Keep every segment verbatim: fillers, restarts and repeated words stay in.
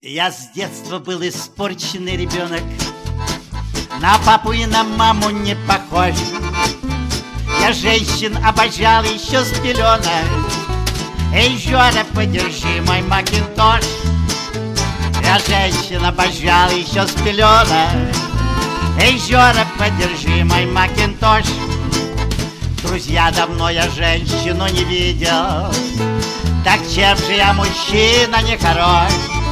Я с детства был испорченный ребенок, на папу и на маму не похож. Я женщин обожал еще с пеленок. Эй, Жора, подержи мой макинтош. Я женщин обожал еще с пеленок. Эй, Жора, подержи мой макинтош. Друзья, давно я женщину не видел. Так чем же я мужчина нехорош?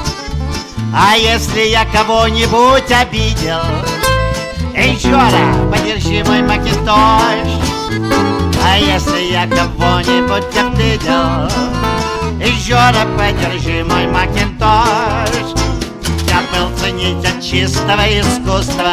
А если я кого-нибудь обидел? Эй, Жора, подержи мой макинтош. А если я кого-нибудь обидел? Эй, Жора, подержи мой макинтош. Я был ценитель чистого искусства,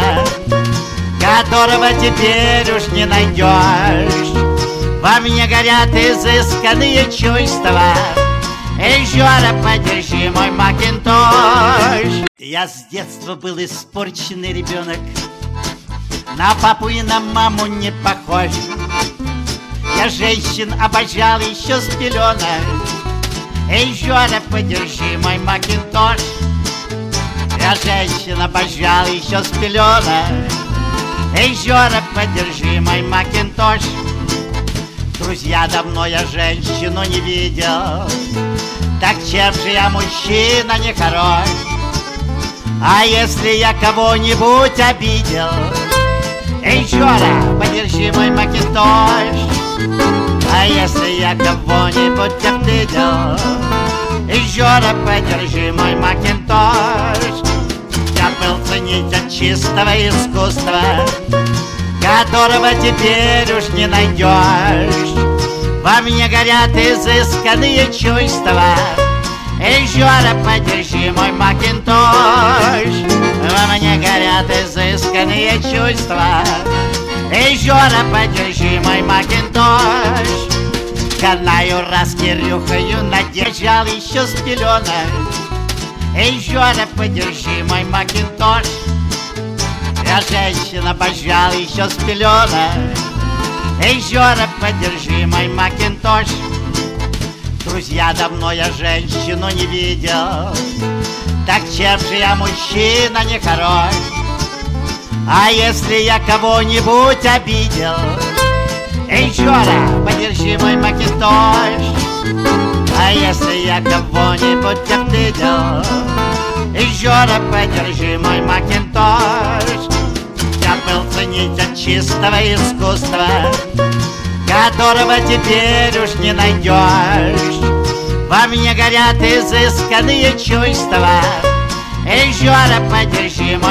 которого теперь уж не найдешь. Во мне горят изысканные чувства. Эй, Жора, подержи мой макинтош. Я с детства был испорченный ребенок, на папу и на маму не похож. Я женщин обожал еще с пеленок. Эй, Жора, подержи мой макинтош. Я женщин обожал еще с пеленок. Эй, Жора, подержи мой макинтош. Друзья, давно я женщину не видел. Так чем же я мужчина нехорош? А если я кого-нибудь обидел? Эй, Жора, подержи мой макинтош. А если я кого-нибудь обидел? Эй, Жора, подержи мой макинтош. Я был ценитель чистого искусства, которого теперь уж не найдешь. Во мне горят изысканные чувства. Эй, Жора, подержи мой макинтош. Во мне горят изысканные чувства. Эй, Жора, подержи мой макинтош. Канаю раз Кирюхою надержал еще с пеленок. Эй, Жора, подержи мой макинтош. Я женщин обожал еще с пеленок. Эй, Жора, подержи мой макинтош. Друзья, давно я женщину не видел. Так чем же я мужчина нехорош? А если я кого-нибудь обидел? Эй, Жора, подержи мой макинтош. А если я кого-нибудь обидел? Эй, Жора, подержи мой макинтош. Я был ценитель чистого искусства, которого теперь уж не найдешь. Во мне горят изысканные чувства. Эй, Жора, подержи мой